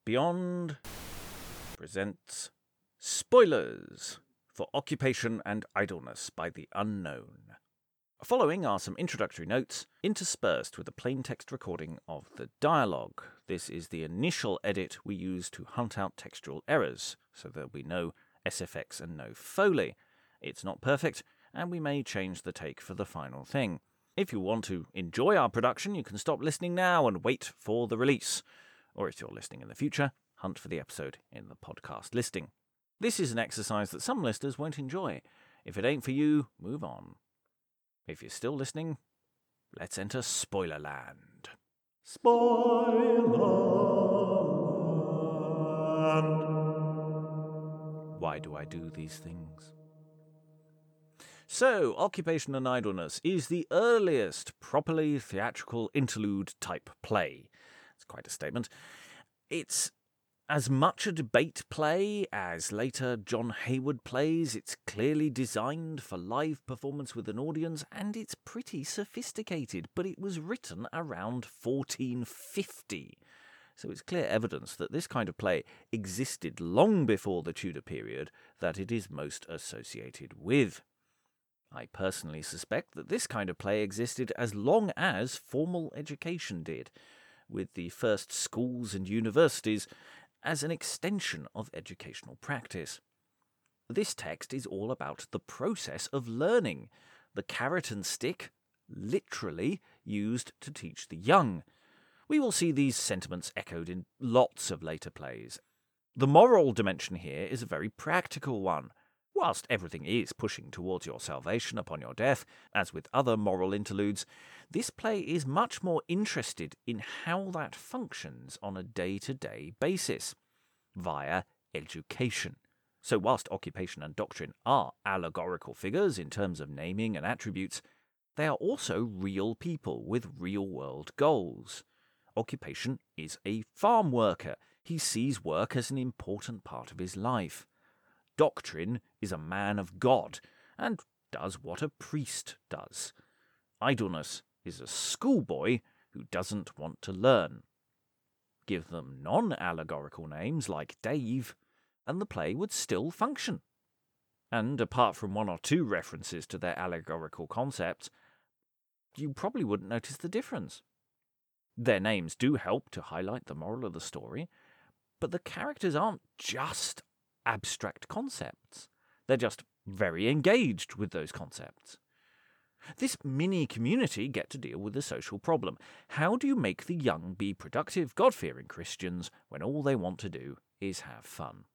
Beyond presents Spoilers for Occupation and Idleness by the Unknown. Following are some introductory notes, interspersed with a plain text recording of the dialogue. This is the initial edit we use to hunt out textual errors, so there'll be no SFX and no Foley. It's not perfect, and we may change the take for the final thing. If you want to enjoy our production, you can stop listening now and wait for the release. Or if you're listening in the future, hunt for the episode in the podcast listing. This is an exercise that some listeners won't enjoy. If it ain't for you, move on. If you're still listening, let's enter Spoilerland. Spoilerland. Why do I do these things? So, Occupation and Idleness is the earliest properly theatrical interlude-type play. It's quite a statement. It's as much a debate play as later John Hayward plays. It's clearly designed for live performance with an audience, and it's pretty sophisticated, but it was written around 1450. So it's clear evidence that this kind of play existed long before the Tudor period that it is most associated with. I personally suspect that this kind of play existed as long as formal education did, with the first schools and universities as an extension of educational practice. This text is all about the process of learning, the carrot and stick, literally used to teach the young. We will see these sentiments echoed in lots of later plays. The moral dimension here is a very practical one. Whilst everything is pushing towards your salvation upon your death, as with other moral interludes, this play is much more interested in how that functions on a day-to-day basis, via education. So whilst occupation and doctrine are allegorical figures in terms of naming and attributes, they are also real people with real-world goals. Occupation is a farm worker. He sees work as an important part of his life. Doctrine is a man of God, and does what a priest does. Idleness is a schoolboy who doesn't want to learn. Give them non-allegorical names like Dave, and the play would still function. And apart from one or two references to their allegorical concepts, you probably wouldn't notice the difference. Their names do help to highlight the moral of the story, but the characters aren't just abstract concepts. They're just very engaged with those concepts. This mini-community get to deal with a social problem. How do you make the young be productive, God-fearing Christians when all they want to do is have fun?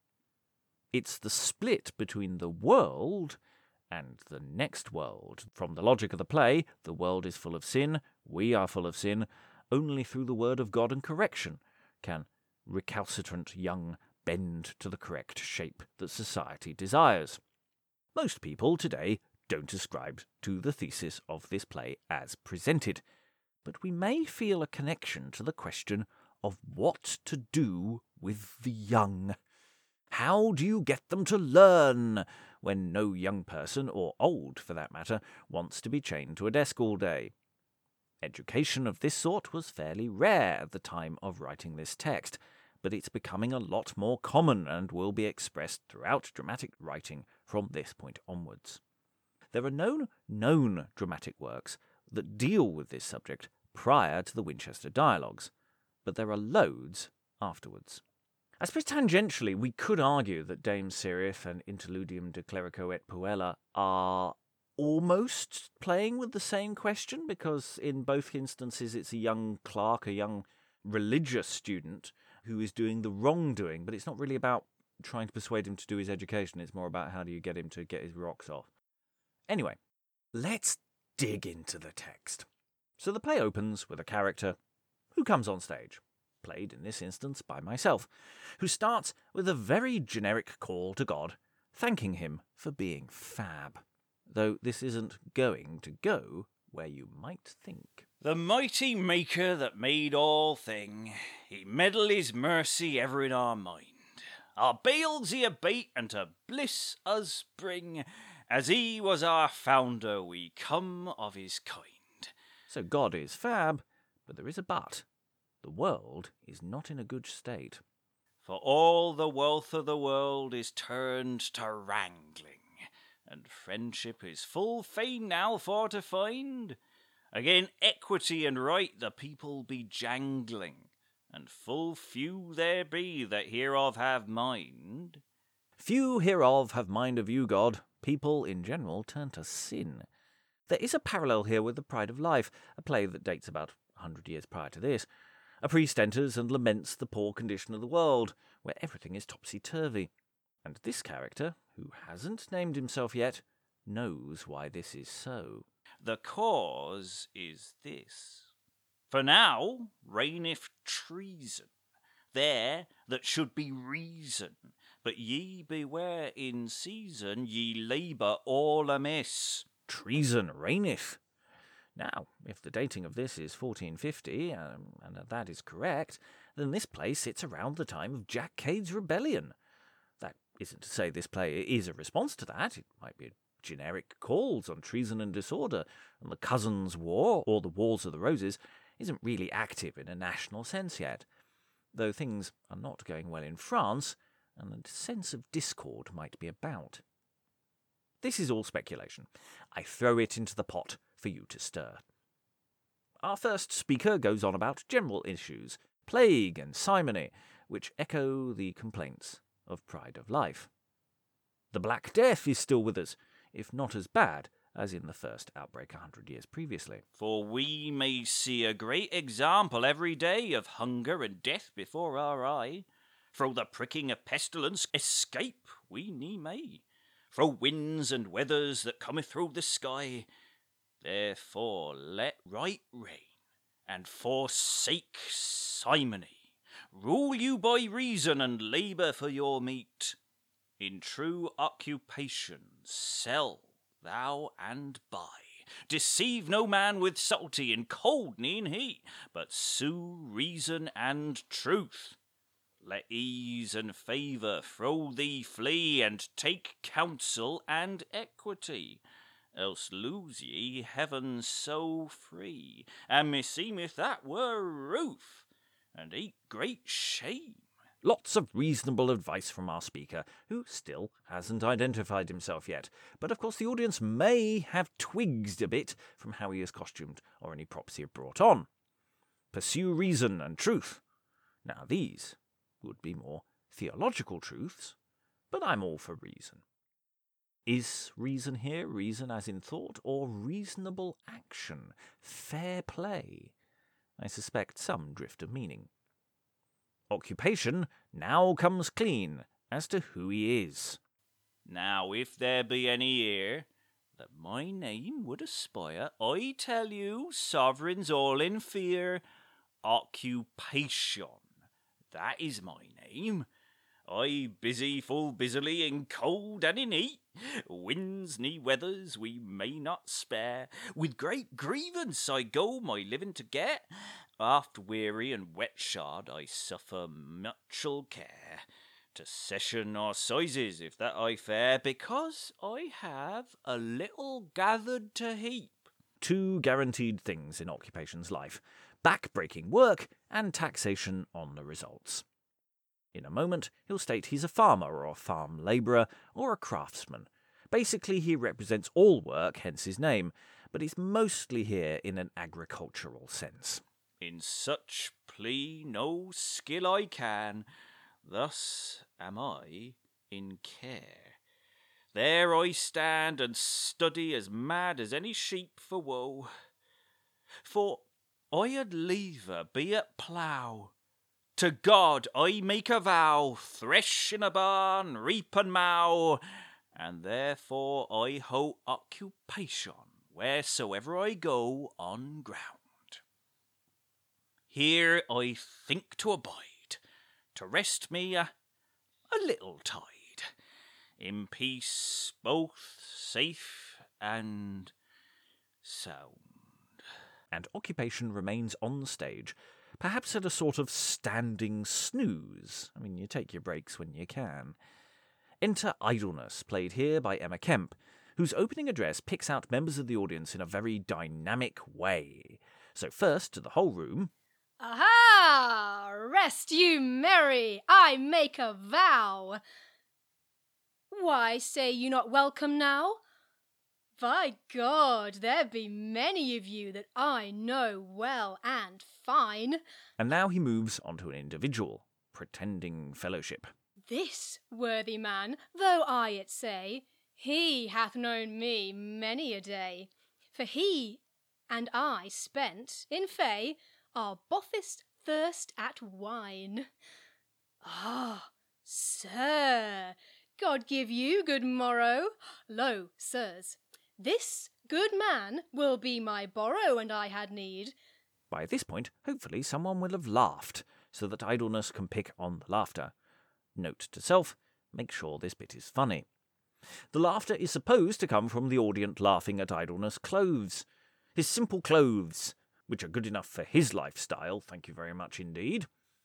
It's the split between the world and the next world. From the logic of the play, the world is full of sin, we are full of sin. Only through the word of God and correction can recalcitrant young bend to the correct shape that society desires. Most people today don't ascribe to the thesis of this play as presented, but we may feel a connection to the question of what to do with the young. How do you get them to learn when no young person, or old for that matter, wants to be chained to a desk all day? Education of this sort was fairly rare at the time of writing this text, but it's becoming a lot more common and will be expressed throughout dramatic writing from this point onwards. There are no known dramatic works that deal with this subject prior to the Winchester dialogues, but there are loads afterwards. I suppose tangentially we could argue that Dame Serith and Interludium de Clerico et Puella are almost playing with the same question, because in both instances it's a young clerk, a young religious student who is doing the wrongdoing, but it's not really about trying to persuade him to do his education. It's more about how do you get him to get his rocks off. Anyway, let's dig into the text. So the play opens with a character who comes on stage, played in this instance by myself, who starts with a very generic call to God, thanking him for being fab. Though this isn't going to go where you might think. The mighty maker that made all thing, he meddle his mercy ever in our mind. Our bales he abate and to bliss us bring, as he was our founder, we come of his kind. So God is fab, but there is a but. The world is not in a good state. For all the wealth of the world is turned to wrangling, and friendship is full fain now for to find. Again equity and right the people be jangling, and full few there be that hereof have mind. Few hereof have mind of you, God. People in general turn to sin. There is a parallel here with The Pride of Life, a play that dates about 100 years prior to this. A priest enters and laments the poor condition of the world, where everything is topsy-turvy. And this character, who hasn't named himself yet, knows why this is so. The cause is this. For now reigneth treason, there that should be reason. But ye beware in season, ye labour all amiss. Treason reigneth. Now, if the dating of this is 1450, and that is correct, then this play sits around the time of Jack Cade's rebellion. That isn't to say this play is a response to that. It might be generic calls on treason and disorder, and the Cousins' War, or the Wars of the Roses, isn't really active in a national sense yet, though things are not going well in France, and a sense of discord might be about. This is all speculation. I throw it into the pot for you to stir. Our first speaker goes on about general issues, plague and simony, which echo the complaints of Pride of Life. The Black Death is still with us, if not as bad as in the first outbreak 100 years previously. For we may see a great example every day of hunger and death before our eye. Fro the pricking of pestilence escape we ne may, fro winds and weathers that cometh through the sky. Therefore let right reign, and forsake simony. Rule you by reason, and labour for your meat. In true occupation sell thou and buy. Deceive no man with subtlety, in cold ne in heat, but sue reason and truth. Let ease and favour fro thee flee, and take counsel and equity. Else lose ye heaven so free, and meseemeth that were ruth, and eke great shame. Lots of reasonable advice from our speaker, who still hasn't identified himself yet, but of course the audience may have twigged a bit from how he is costumed or any props he have brought on. Pursue reason and truth. Now these would be more theological truths, but I'm all for reason. Is reason here reason as in thought, or reasonable action, fair play? I suspect some drift of meaning. Occupation now comes clean as to who he is. Now if there be any here that my name would aspire, I tell you, sovereigns all in fear, Occupation, that is my name. I busy full busily in cold and in heat, winds ne weathers we may not spare. With great grievance I go my living to get, oft weary and wet shod I suffer muchel care. To session or sizes if that I fare, because I have a little gathered to heap. Two guaranteed things in occupation's life: back-breaking work and taxation on the results. In a moment, he'll state he's a farmer or a farm labourer or a craftsman. Basically, he represents all work, hence his name, but he's mostly here in an agricultural sense. In such plea no skill I can, thus am I in care. There I stand and study as mad as any sheep for woe. For I had liever be at plough. To God I make a vow, thresh in a barn, reap and mow, and therefore I hoe occupation wheresoever I go on ground. Here I think to abide, to rest me a little tide, in peace both safe and sound. And occupation remains on the stage, perhaps at a sort of standing snooze. I mean, you take your breaks when you can. Enter Idleness, played here by Emma Kemp, whose opening address picks out members of the audience in a very dynamic way. So first, to the whole room. Aha! Rest you merry, I make a vow. Why say you not welcome now? By God, there be many of you that I know well and fine. And now he moves on to an individual, pretending fellowship. This worthy man, though I it say, he hath known me many a day. For he and I spent, in fay, our boffest thirst at wine. Ah, sir, God give you good morrow. Lo, sirs, this good man will be my borrow, and I had need. By this point, hopefully someone will have laughed, so that Idleness can pick on the laughter. Note to self, make sure this bit is funny. The laughter is supposed to come from the audience laughing at Idleness' clothes. His simple clothes, which are good enough for his lifestyle, thank you very much indeed.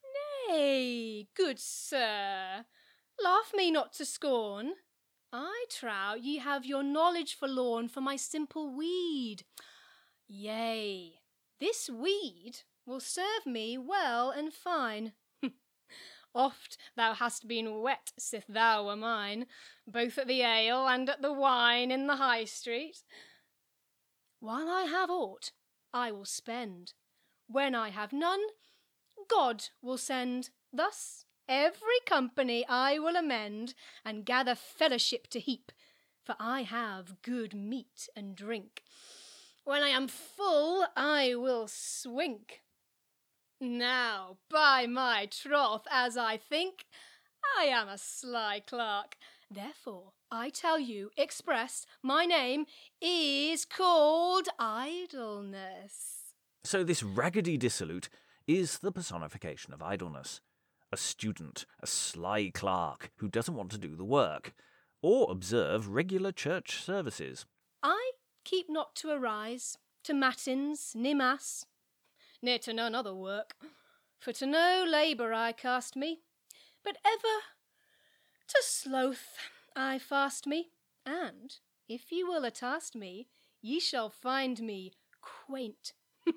Nay, good sir, laugh me not to scorn. I trow ye have your knowledge forlorn for my simple weed. Yea, this weed will serve me well and fine. Oft thou hast been wet, sith thou were mine, both at the ale and at the wine in the High Street. While I have aught, I will spend. When I have none, God will send. Thus every company I will amend, and gather fellowship to heap, for I have good meat and drink. When I am full, I will swink. Now, by my troth, as I think, I am a sly clerk. Therefore, I tell you, express, my name is called Idleness. So this raggedy dissolute is the personification of idleness. A student, a sly clerk who doesn't want to do the work, or observe regular church services. I keep not to arise, to matins, ni mass, near to none other work, for to no labour I cast me, but ever to sloth I fast me, and, if ye will attast me, ye shall find me quaint.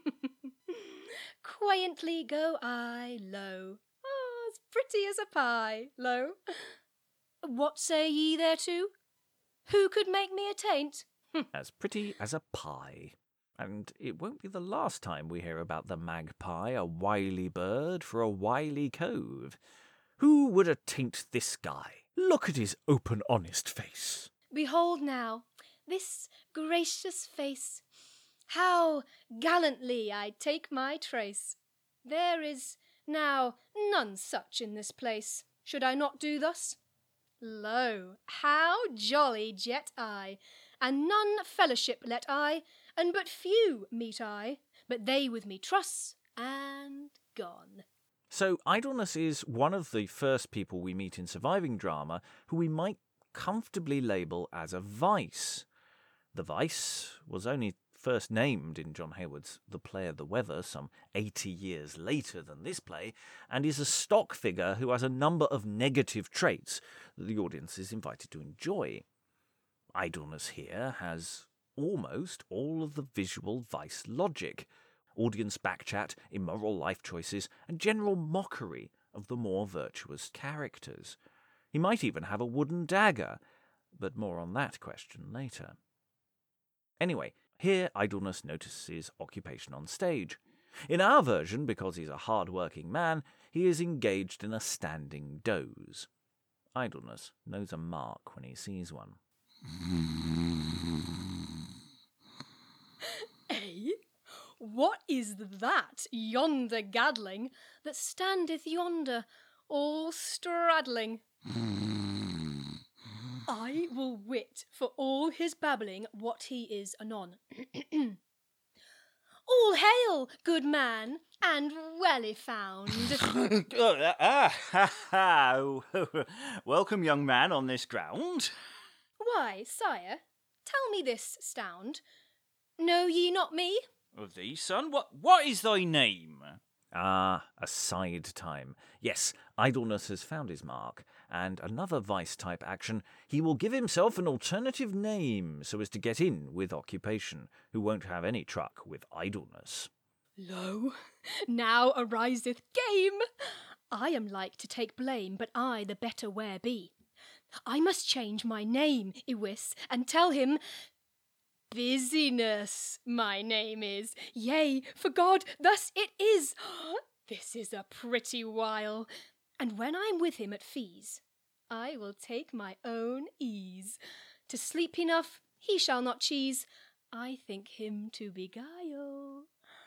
Quaintly go I, lo, as pretty as a pie, lo. What say ye thereto? Who could make me a taint? As pretty as a pie. And it won't be the last time we hear about the magpie, a wily bird for a wily cove. Who would attaint this guy? Look at his open, honest face. Behold now, this gracious face. How gallantly I take my trace. There is now none such in this place. Should I not do thus? Lo, how jolly jet I, and none fellowship let I, and but few meet I, but they with me truss and gone. So Idleness is one of the first people we meet in surviving drama who we might comfortably label as a vice. The vice was only first named in John Hayward's The Play of the Weather some 80 years later than this play, and is a stock figure who has a number of negative traits that the audience is invited to enjoy. Idleness here has almost all of the visual vice logic, audience backchat, immoral life choices, and general mockery of the more virtuous characters. He might even have a wooden dagger, but more on that question later. Anyway, here Idleness notices occupation on stage. In our version, because he's a hard-working man, he is engaged in a standing doze. Idleness knows a mark when he sees one. Eh? What is that yonder gadling that standeth yonder, all straddling? I will wit for all his babbling what he is anon. All hail, good man, and welly found. Welcome, young man, on this ground. Why, sire, tell me this, stound. Know ye not me? Of thee, son? What is thy name? Ah, a side time. Yes, Idleness has found his mark, and another vice-type action, he will give himself an alternative name so as to get in with occupation, who won't have any truck with Idleness. Lo, now ariseth game. I am like to take blame, but I the better where be. I must change my name, Iwis, and tell him Busyness my name is. Yea, for God, thus it is. This is a pretty while. And when I am with him at fees, I will take my own ease. To sleep enough he shall not cheese. I think him to beguile.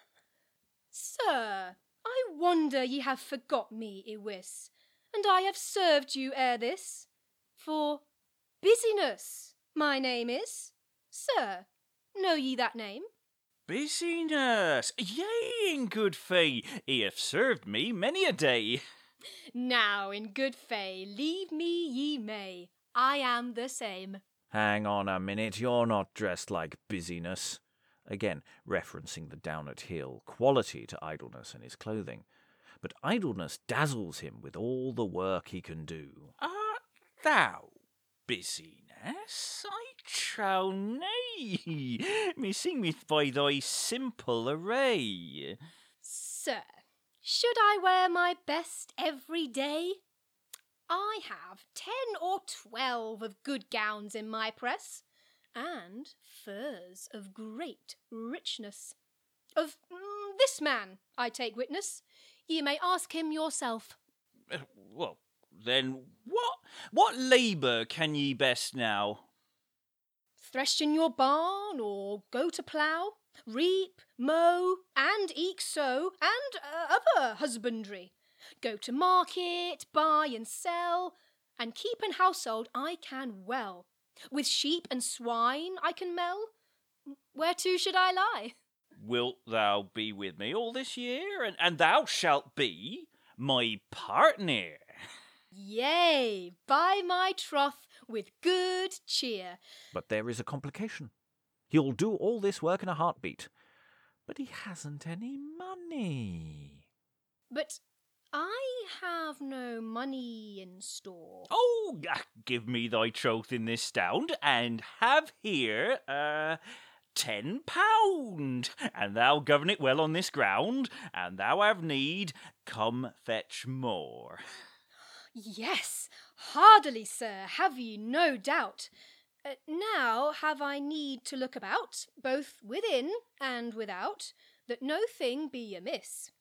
Sir, I wonder ye have forgot me, Iwis, and I have served you ere this. For Busyness my name is. Sir, know ye that name? Busyness! Yea, in good fay, he hath served me many a day. Now, in good fay, leave me ye may. I am the same. Hang on a minute, you're not dressed like Busyness. Again, referencing the down-at-heel quality to Idleness and his clothing. But Idleness dazzles him with all the work he can do. Art thou Busyness? I trow nay. Meseemeth by thy simple array. Sir, should I wear my best every day? I have 10 or 12 of good gowns in my press, and furs of great richness. Of this man I take witness. Ye may ask him yourself. Well, then what labour can ye best now? Thresh in your barn, or go to plough, reap, mow, and eke sow, and other husbandry. Go to market, buy and sell, and keep an household I can well. With sheep and swine I can mell. Whereto should I lie? Wilt thou be with me all this year, and thou shalt be my partner? Yea, by my troth, with good cheer. But there is a complication. He'll do all this work in a heartbeat. But he hasn't any money. But I have no money in store. Oh, give me thy troth in this stound, and have here, £10, and thou govern it well on this ground, and thou have need, come fetch more. Yes, hardily, sir, have ye no doubt. Now have I need to look about, both within and without, that no thing be amiss.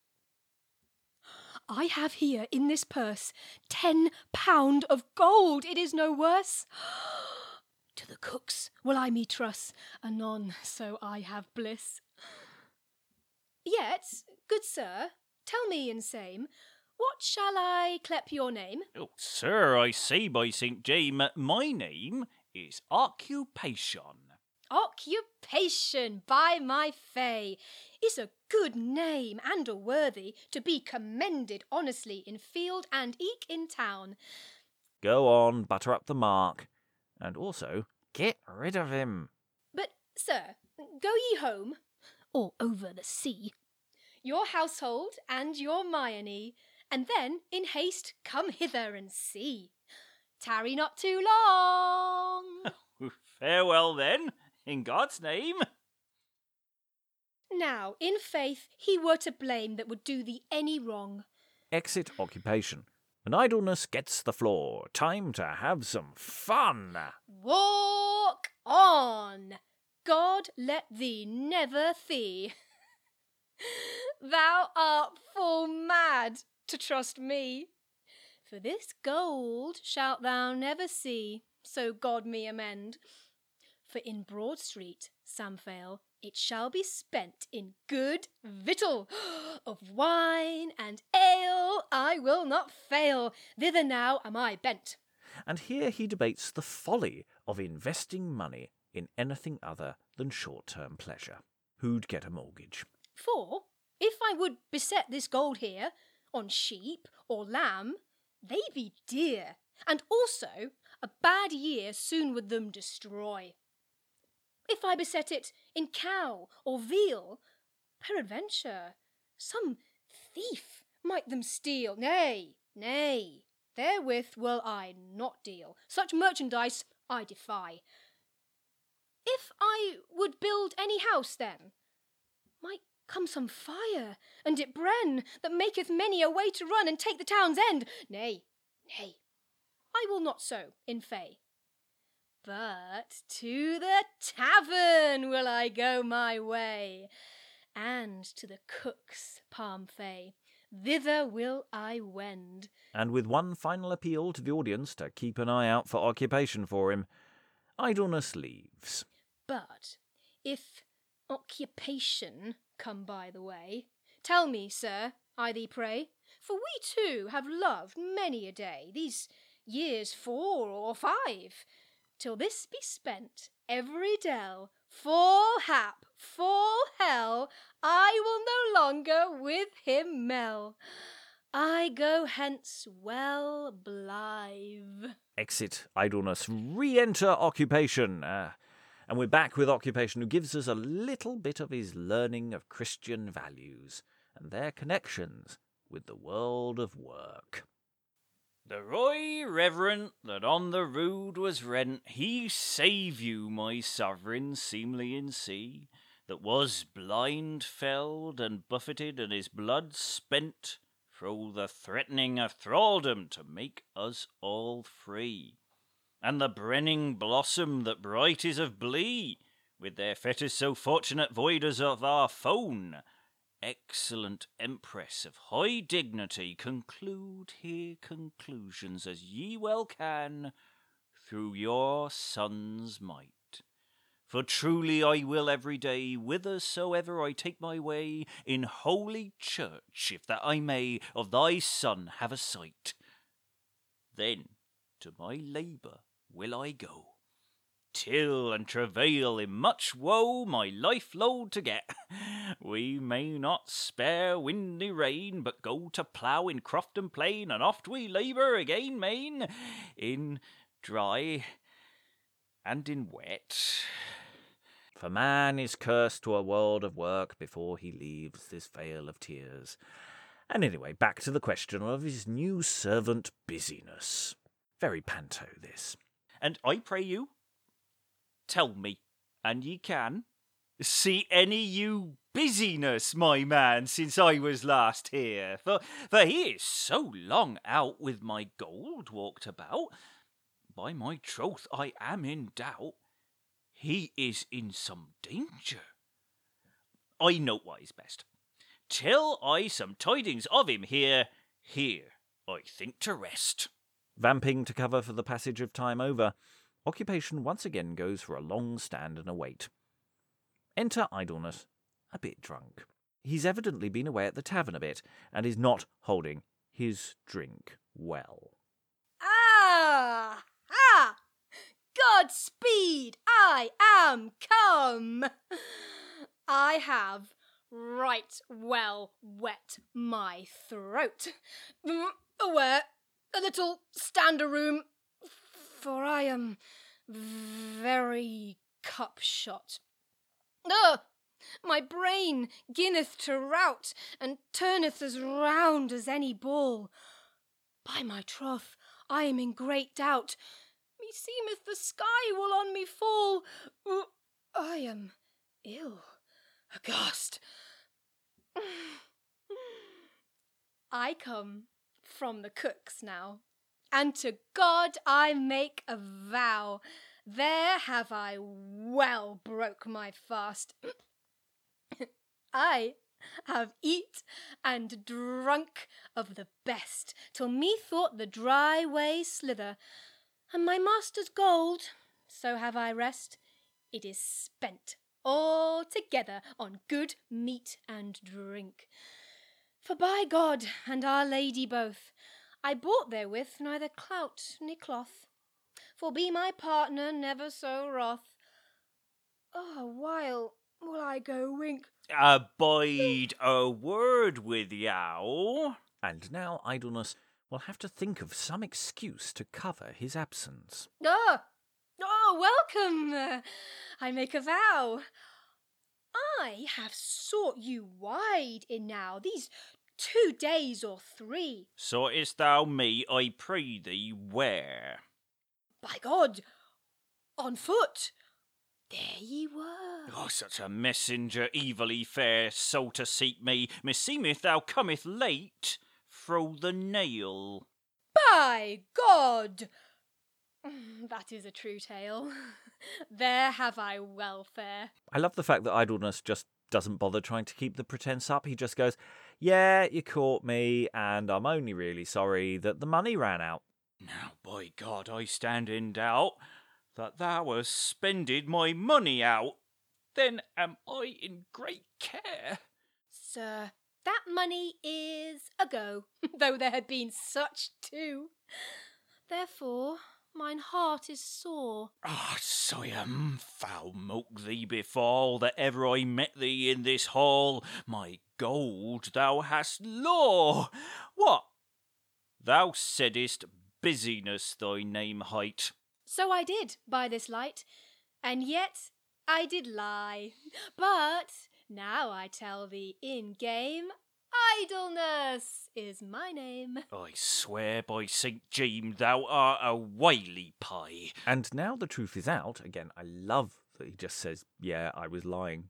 I have here in this purse £10 of gold, it is no worse. To the cooks will I me truss, anon so I have bliss. Yet, good sir, tell me in same, what shall I clep your name? Oh, sir, I say by St. James, my name is Occupation. Occupation, by my fay, is a good name and a worthy to be commended honestly in field and eke in town. Go on, butter up the mark. And also, get rid of him. But, sir, go ye home, or over the sea, your household and your Myony, and then in haste come hither and see. Tarry not too long. Farewell then, in God's name. Now, in faith, he were to blame that would do thee any wrong. Exit Occupation. And Idleness gets the floor. Time to have some fun. Walk on. God let thee never thee. Thou art full mad to trust me. For this gold shalt thou never see, so God me amend. For in Broad Street, Samfale, it shall be spent in good victual. Of wine and ale I will not fail. Thither now am I bent. And here he debates the folly of investing money in anything other than short-term pleasure. Who'd get a mortgage? For if I would beset this gold here on sheep or lamb, they be dear, and also a bad year soon would them destroy. If I beset it in cow or veal, peradventure some thief might them steal. Nay, nay, therewith will I not deal. Such merchandise I defy. If I would build any house then, my come some fire, and it brenn, that maketh many a way to run and take the town's end. Nay, nay, I will not so in fay. But to the tavern will I go my way, and to the cook's palm fay. Thither will I wend. And with one final appeal to the audience to keep an eye out for occupation for him, Idleness leaves. But if occupation come by the way, tell me, sir, I thee pray, for we too have loved many a day, these years 4 or 5, till this be spent, every dell, full hap, full hell, I will no longer with him mell. I go hence well blithe. Exit Idleness, re-enter Occupation. And we're back with Occupation, who gives us a little bit of his learning of Christian values and their connections with the world of work. The Roy Reverend that on the rood was rent, he save you, my sovereign, seemly in sea, that was blind, felled, and buffeted, and his blood spent, through the threatening of thraldom to make us all free. And the brenning blossom that bright is of blee, with their fetters so fortunate voiders of our phone, excellent empress of high dignity, conclude here conclusions as ye well can through your son's might. For truly I will every day, whithersoever I take my way, in holy church, if that I may, of thy son have a sight. Then to my labour will I go, till and travail in much woe my life load to get. We may not spare windy rain, but go to plough in croft and plain, and oft we labour again, main, in dry and in wet. For man is cursed to a world of work before he leaves this vale of tears. And anyway, back to the question of his new servant Busyness. Very panto, this. And I pray you, tell me, an ye can, see any you busyness, my man, since I was last here? For he is so long out with my gold walked about, by my troth I am in doubt, he is in some danger. I know what is best. Till I some tidings of him hear, here I think to rest. Vamping to cover for the passage of time over, Occupation once again goes for a long stand and a wait. Enter Idleness, a bit drunk. He's evidently been away at the tavern a bit, and is not holding his drink well. Ah! Ah! Godspeed, I am come. I have right well wet my throat. Where a little stand-a-room, for I am very cup-shot. My brain ginneth to rout, and turneth as round as any ball. By my troth, I am in great doubt. Meseemeth the sky will on me fall. I am ill, aghast. I come from the cook's now, and to God I make a vow, there have I well broke my fast. I have eat and drunk of the best, till methought the dry way slither, and my master's gold, so have I rest, it is spent altogether on good meat and drink. For by God and Our Lady both, I bought therewith neither clout ne cloth, for be my partner never so wroth. A while will I go wink. Abide a word with yow. And now Idleness will have to think of some excuse to cover his absence. Welcome. I make a vow. I have sought you wide enow these 2 days or 3. Soughtest thou me, I pray thee, where? By God, on foot. there ye were. Oh, such a messenger evilly fair, so to seek me. Meseemeth thou cometh late, throw the nail. By God! That is a true tale. There have I welfare. I love the fact that Idleness just doesn't bother trying to keep the pretense up. He just goes, yeah, you caught me, and I'm only really sorry that the money ran out. Now, by God, I stand in doubt that thou hast spended my money out. Then am I in great care. Sir, that money is a go, though there had been such too. Therefore, mine heart is sore. Ah, Siam, foul mock thee befall that ever I met thee in this hall. My gold thou hast law. What? Thou saidst busyness thy name hight. So I did, by this light, and yet I did lie. But now I tell thee in game, Idleness is my name. I swear by St. James thou art a wily pie. And now the truth is out. Again, I love that he just says, yeah, I was lying.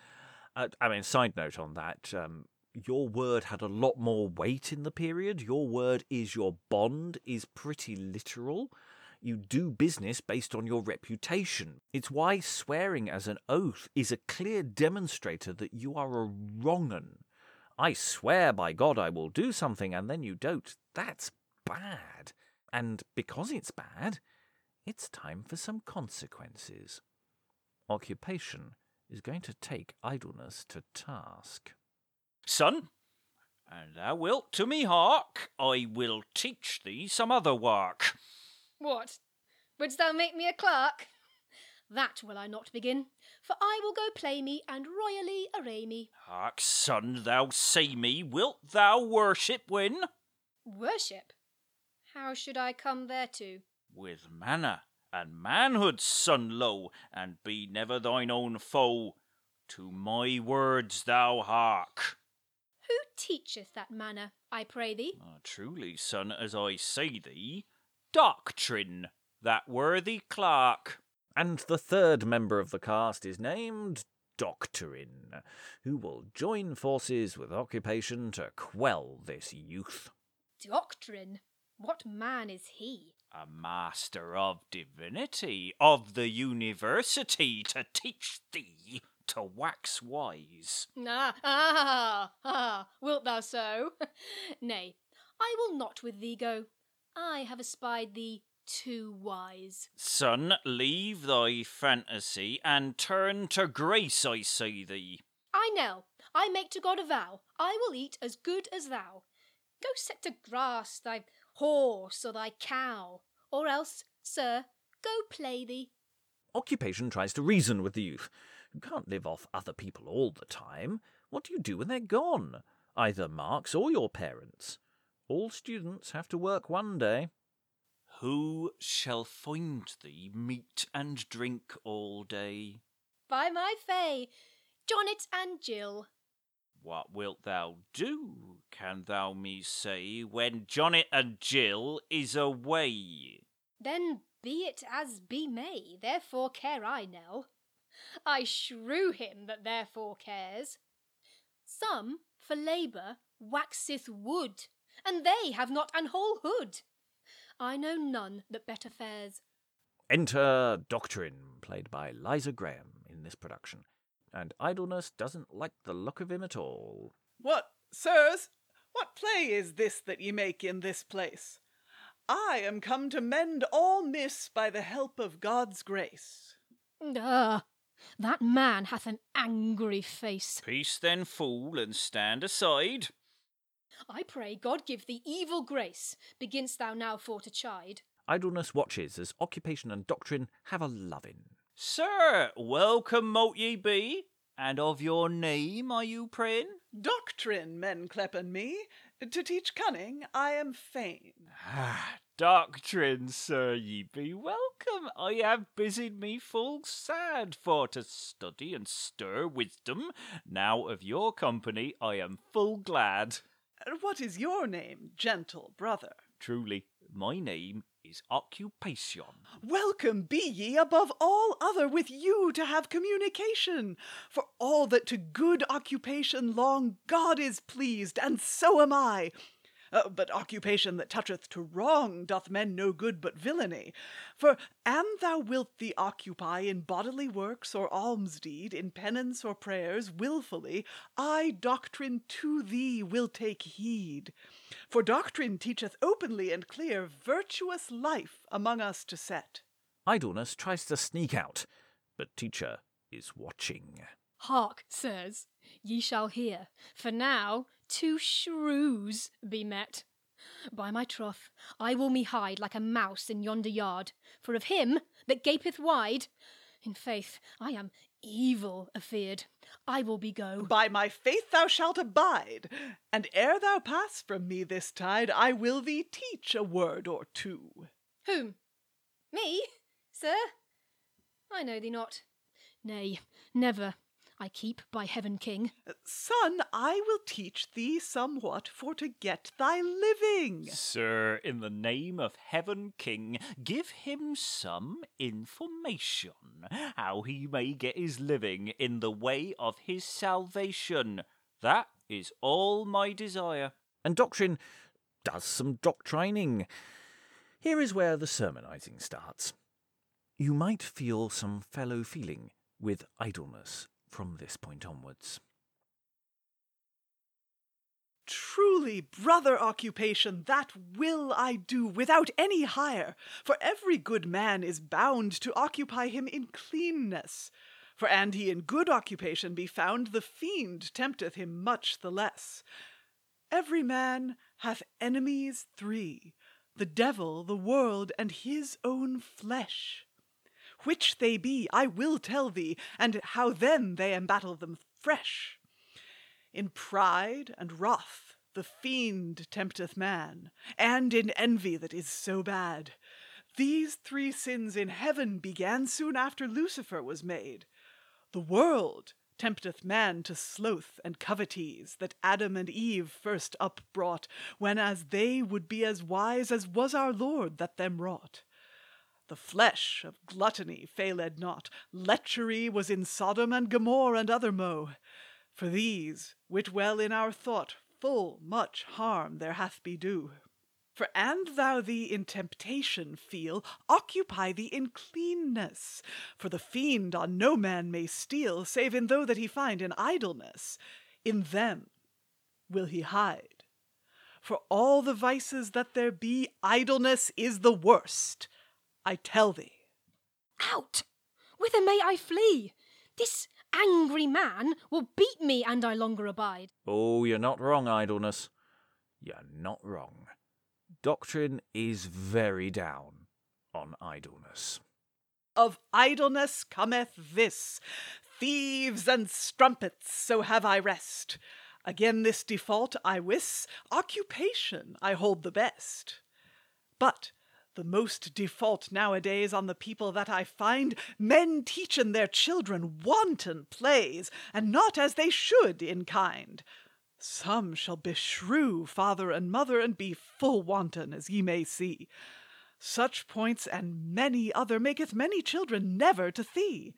Side note on that, your word had a lot more weight in the period. Your word is your bond, is pretty literal. You do business based on your reputation. It's why swearing as an oath is a clear demonstrator that you are a wrong-un. I swear by God I will do something and then you don't. That's bad. And because it's bad, it's time for some consequences. Occupation is going to take Idleness to task. Son, and thou wilt to me hark, I will teach thee some other work. What? Wouldst thou make me a clerk? That will I not begin, for I will go play me and royally array me. Hark, son, thou say me, wilt thou worship win? Worship? How should I come thereto? With manner and manhood, son, lo, and be never thine own foe. To my words thou hark. Who teacheth that manner, I pray thee? Truly, son, as I say thee, Doctrine, that worthy clerk. And the third member of the cast is named Doctrine, who will join forces with Occupation to quell this youth. Doctrine? What man is he? A master of divinity, of the university, to teach thee to wax wise. Wilt thou so? Nay, I will not with thee go. I have espied thee too wise. Son, leave thy fantasy and turn to grace, I say thee. I know. I make to God a vow. I will eat as good as thou. Go set to grass thy horse or thy cow, or else, sir, go play thee. Occupation tries to reason with the youth. You can't live off other people all the time. What do you do when they're gone? Either Marx or your parents. All students have to work one day. Who shall find thee meat and drink all day? By my fay, Jonnet and Jill. What wilt thou do, can thou me say, when Jonnet and Jill is away? Then be it as be may, therefore care I, Nell. I shrew him that therefore cares. Some, for labour, waxeth wood, and they have not an whole hood. I know none that better fares. Enter Doctrine, played by Liza Graham in this production. And Idleness doesn't like the look of him at all. What, sirs, what play is this that ye make in this place? I am come to mend all miss by the help of God's grace. That man hath an angry face. Peace then, fool, and stand aside. I pray God give thee evil grace. Beginst thou now for to chide? Idleness watches as Occupation and Doctrine have a lovin'. Sir, welcome mote ye be, and of your name are you praying? Doctrine, men clepen me, to teach cunning I am fain. Doctrine, sir, ye be welcome. I have busied me full sad for to study and stir wisdom. Now of your company I am full glad. What is your name, gentle brother? Truly, my name is his occupation. Welcome be ye above all other with you to have communication. For all that to good occupation long God is pleased, and so am I. But occupation that toucheth to wrong doth men no good but villainy. For an thou wilt thee occupy in bodily works or alms deed, in penance or prayers, wilfully, I, doctrine, to thee will take heed. For doctrine teacheth openly and clear virtuous life among us to set. Idleness tries to sneak out, but teacher is watching. Hark, sirs, ye shall hear, for now 2 shrews be met. By my troth, I will me hide like a mouse in yonder yard, for of him that gapeth wide, in faith, I am evil afeard. I will be go. By my faith thou shalt abide, and ere thou pass from me this tide, I will thee teach a word or two. Whom? Me, sir? I know thee not. Nay, never. I keep by heaven king. Son, I will teach thee somewhat for to get thy living. Sir, in the name of Heaven King, give him some information, how he may get his living in the way of his salvation. That is all my desire. And doctrine does some doctrining. Here is where the sermonizing starts. You might feel some fellow feeling with idleness from this point onwards. Truly, brother occupation, that will I do without any hire. For every good man is bound to occupy him in cleanness. For and he in good occupation be found, the fiend tempteth him much the less. Every man hath enemies 3, the devil, the world, and his own flesh. Which they be, I will tell thee, and how then they embattle them fresh. In pride and wrath the fiend tempteth man, and in envy that is so bad. These 3 sins in heaven began soon after Lucifer was made. The world tempteth man to sloth and covetise, that Adam and Eve first upbrought, when as they would be as wise as was our Lord that them wrought. The flesh of gluttony failed not. Lechery was in Sodom and Gomorrah and other mo. For these, wit well in our thought, full much harm there hath be do. For and thou thee in temptation feel, occupy thee in cleanness. For the fiend on no man may steal, save in though that he find in idleness. In them will he hide. For all the vices that there be, idleness is the worst. I tell thee. Out! Whither may I flee? This angry man will beat me and I longer abide. Oh, you're not wrong, idleness. You're not wrong. Doctrine is very down on idleness. Of idleness cometh this, thieves and strumpets, so have I rest. Again this default I wis, occupation I hold the best. But the most default nowadays on the people that I find, men teachin their children wanton plays, and not as they should in kind. Some shall beshrew father and mother, and be full wanton, as ye may see. Such points and many other maketh many children never to thee.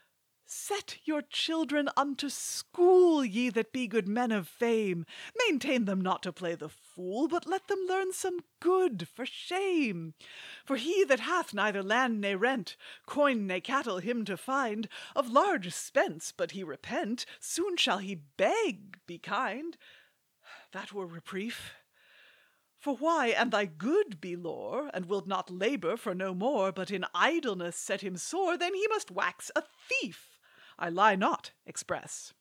Set your children unto school, ye that be good men of fame. Maintain them not to play the fool, but let them learn some good for shame. For he that hath neither land ne rent, coin ne cattle him to find, of large spence but he repent, soon shall he beg, be kind. That were reprief. For why, an thy good be lore, and wilt not labour for no more, but in idleness set him sore, then he must wax a thief. I lie not, express.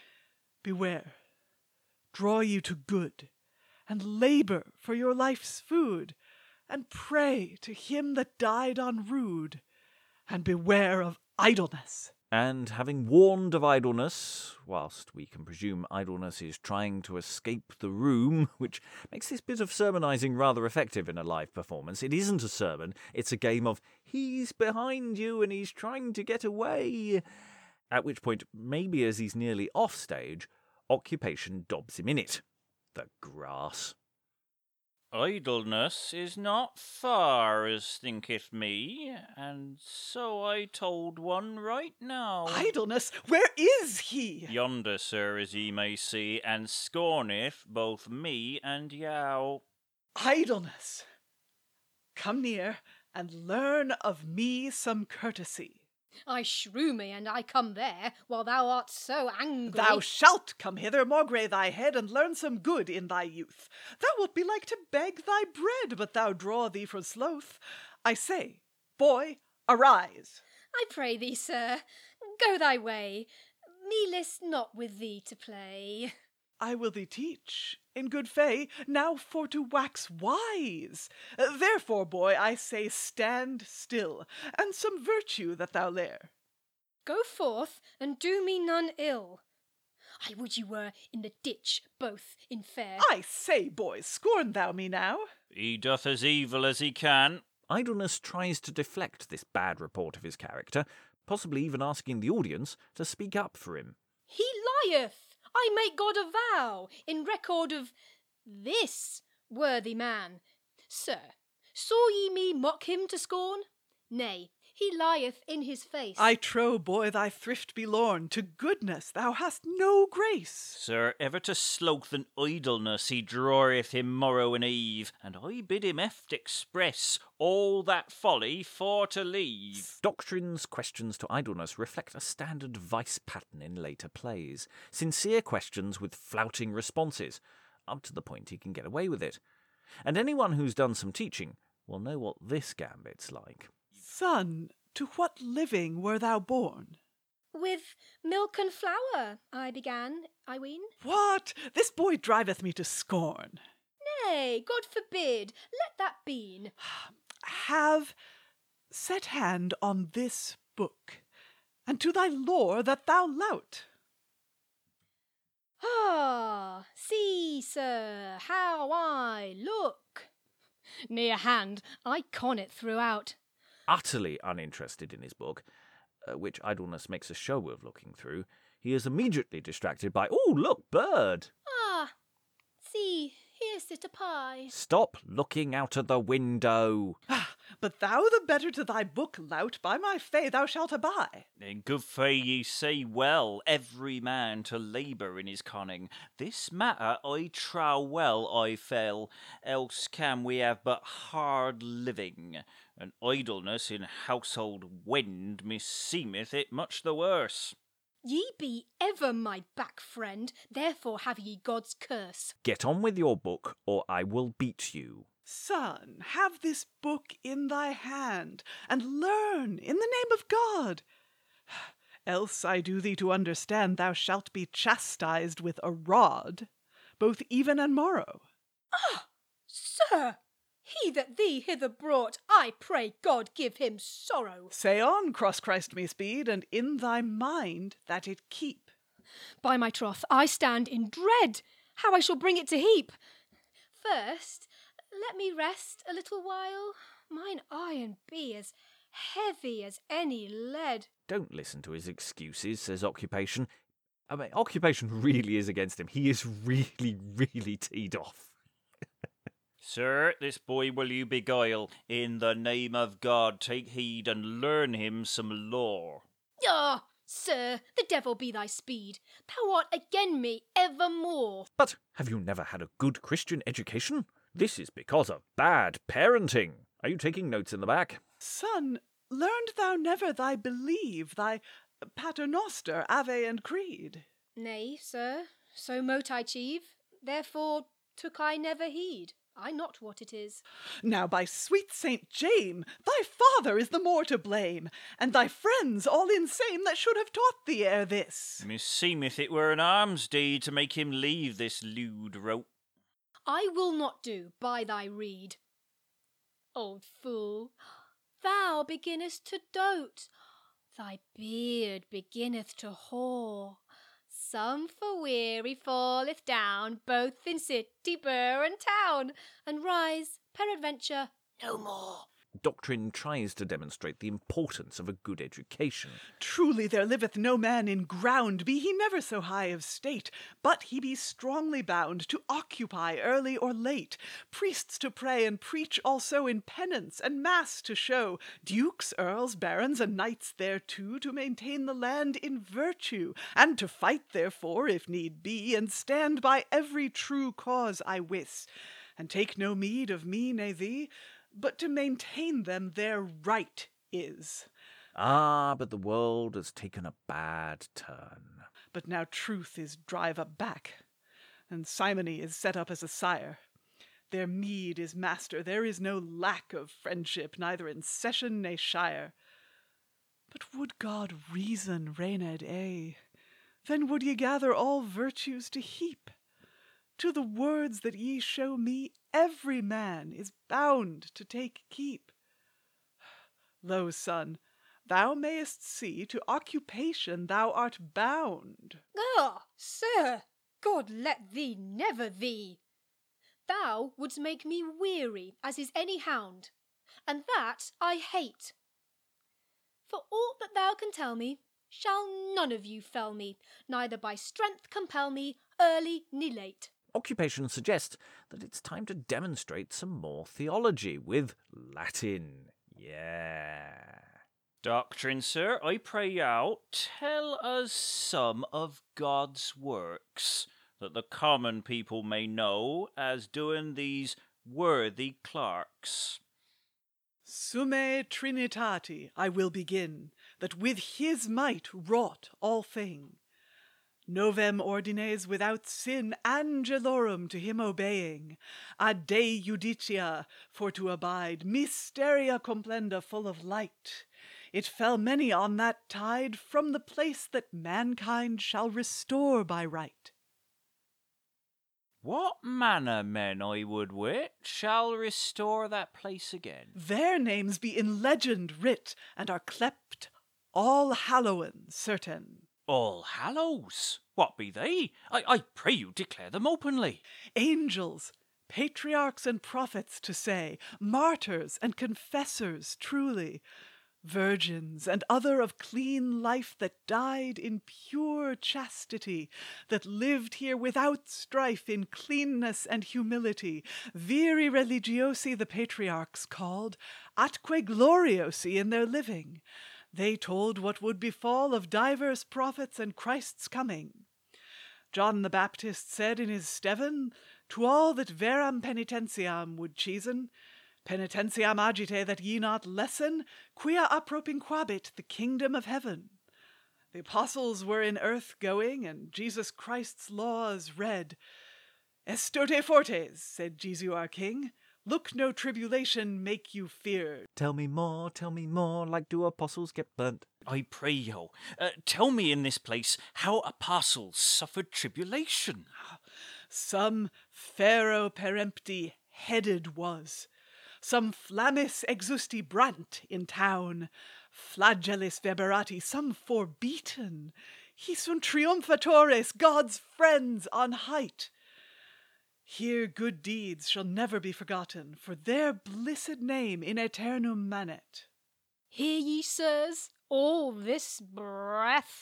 Beware, draw you to good, and labour for your life's food, and pray to him that died on rood, and beware of idleness. And having warned of idleness, whilst we can presume idleness is trying to escape the room, which makes this bit of sermonizing rather effective in a live performance, it isn't a sermon, it's a game of he's behind you and he's trying to get away. At which point, maybe as he's nearly off stage, occupation dobs him in it. The grass. Idleness is not far as thinketh me, and so I told one right now. Idleness, where is he? Yonder, sir, as ye may see, and scorneth both me and yow. Idleness. Come near, and learn of me some courtesy. I shrew me, and I come there, while thou art so angry. Thou shalt come hither, more grey thy head, and learn some good in thy youth. Thou wilt be like to beg thy bread, but thou draw thee from sloth. I say, boy, arise. I pray thee, sir, go thy way. Me list not with thee to play. I will thee teach, in good fay, now for to wax wise. Therefore, boy, I say stand still, and some virtue that thou lear. Go forth, and do me none ill. I would you were in the ditch, both in fair. I say, boy, scorn thou me now? He doth as evil as he can. Idleness tries to deflect this bad report of his character, possibly even asking the audience to speak up for him. He lieth. I make God a vow in record of this worthy man. Sir, saw ye me mock him to scorn? Nay, he lieth in his face. I trow, boy, thy thrift be lorn. To goodness thou hast no grace. Sir, ever to sloth and idleness he draweth him morrow and eve, and I bid him eft express all that folly for to leave. Doctrine's questions to idleness reflect a standard vice pattern in later plays. Sincere questions with flouting responses, up to the point he can get away with it. And anyone who's done some teaching will know what this gambit's like. Son, to what living were thou born? With milk and flour, I began, I ween. What? This boy driveth me to scorn. Nay, God forbid, let that be. Have set hand on this book, and to thy lore that thou lout. Ah, see, sir, how I look. Near hand, I con it throughout. Utterly uninterested in his book, which Idleness makes a show of looking through, he is immediately distracted by, "Oh, look, bird!" Ah, see, here sit a pie. "Stop looking out of the window!" But thou the better to thy book lout, by my fay thou shalt abide. In good fay ye say well, every man to labour in his conning. This matter I trow well I fail, else can we have but hard living, and idleness in household wind meseemeth it much the worse. Ye be ever my back friend, therefore have ye God's curse. Get on with your book, or I will beat you. Son, have this book in thy hand, and learn in the name of God. Else I do thee to understand thou shalt be chastised with a rod, both even and morrow. Ah, sir, he that thee hither brought, I pray God give him sorrow. Say on, cross Christ me speed, and in thy mind that it keep. By my troth, I stand in dread how I shall bring it to heap. First, let me rest a little while. Mine iron be as heavy as any lead. Don't listen to his excuses, says Occupation. I mean, Occupation really is against him. He is really teed off. Sir, this boy will you beguile. In the name of God, take heed and learn him some lore. Ah, sir, the devil be thy speed. Thou art again me evermore. But have you never had a good Christian education? This is because of bad parenting. Are you taking notes in the back? Son, learned thou never thy believe, thy paternoster, ave and creed? Nay, sir, so mote I chieve, therefore took I never heed. I not what it is. Now by sweet Saint James, thy father is the more to blame, and thy friends all insane that should have taught thee ere this. Meseemeth it were an alms deed to make him leave this lewd rope. I will not do by thy rede. Old fool, thou beginnest to dote, thy beard beginneth to hoar. Some for weary falleth down, both in city, burr, and town, and rise, peradventure, no more. doctrine tries to demonstrate the importance of a good education. Truly there liveth no man in ground, be he never so high of state, but he be strongly bound to occupy early or late, priests to pray and preach also in penance, and mass to show, dukes, earls, barons, and knights thereto, to maintain the land in virtue, and to fight therefore, if need be, and stand by every true cause I wis, and take no meed of me ne thee, but to maintain them their right is. Ah, but the world has taken a bad turn. But now truth is drive up back, and simony is set up as a sire. Their meed is master, there is no lack of friendship, neither in session ne shire. But would God reason reigned aye, then would ye gather all virtues to heap. To the words that ye show me, every man is bound to take keep. Lo, son, thou mayest see to occupation thou art bound. Ah, sir, God let thee never thee. Thou wouldst make me weary, as is any hound, and that I hate. For aught that thou can tell me, shall none of you fell me, neither by strength compel me, early ni late. Occupation suggests that it's time to demonstrate some more theology with Latin. Yeah. Doctrine, sir, I pray you out, tell us some of God's works, that the common people may know as doing these worthy clerks. Summe Trinitati I will begin, that with his might wrought all thing. Novem ordines without sin, angelorum to him obeying, ad Dei judicia for to abide, mysteria complenda full of light. It fell many on that tide from the place that mankind shall restore by right. What manner men, I would wit, shall restore that place again? Their names be in legend writ, and are clept All Hallowen certain. All Hallows? What be they? I pray you declare them openly. Angels, patriarchs and prophets to say, martyrs and confessors truly, virgins and other of clean life that died in pure chastity, that lived here without strife in cleanness and humility, viri religiosi the patriarchs called, atque gloriosi in their living. They told what would befall of divers prophets and Christ's coming. John the Baptist said in his Steven, to all that veram penitentiam would cheesen, penitentiam agite that ye not lessen, quia appropinquabit the kingdom of heaven. The apostles were in earth going, and Jesus Christ's laws read. Estote fortes, said Jesu our King, look no tribulation make you fear. Tell me more, like do apostles get burnt? I pray you, tell me in this place how apostles suffered tribulation. Some Pharaoh perempti headed was, some flammis exusti brant in town, flagellis verberati some forbeaten, he sunt triumphatores, God's friends on height. Here good deeds shall never be forgotten, for their blessed name in aeternum manet. Hear ye, sirs, all this breath?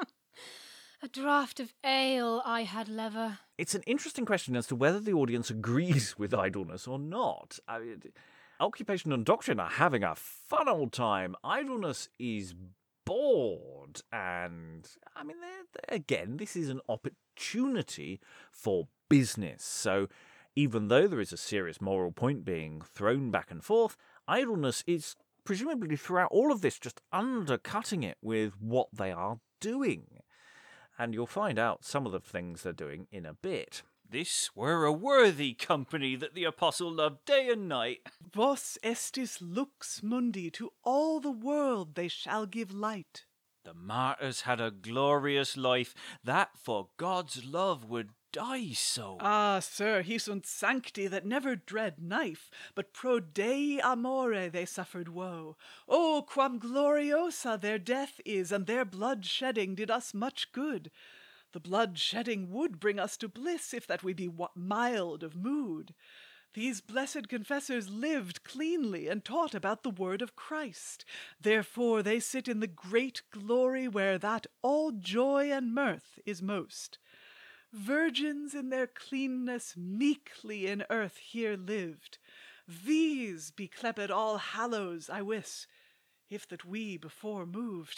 A draught of ale I had lever. It's an interesting question as to whether the audience agrees with idleness or not. Occupation and doctrine are having a fun old time. Idleness is bored. And, again, this is an opportunity for business. So even though there is a serious moral point being thrown back and forth, idleness is presumably throughout all of this just undercutting it with what they are doing. And you'll find out some of the things they're doing in a bit. This were a worthy company that the apostle loved day and night. Vos estis lux mundi, to all the world they shall give light. The martyrs had a glorious life, that for God's love would die so. Ah, sir, he sunt sancti that never dread knife, but pro Dei amore they suffered woe. Oh, quam gloriosa their death is, and their blood shedding did us much good. The blood shedding would bring us to bliss, if that we be mild of mood. These blessed confessors lived cleanly and taught about the word of Christ. Therefore they sit in the great glory where that all joy and mirth is most. Virgins in their cleanness meekly in earth here lived. These be cleped all hallows, I wis, if that we before moved.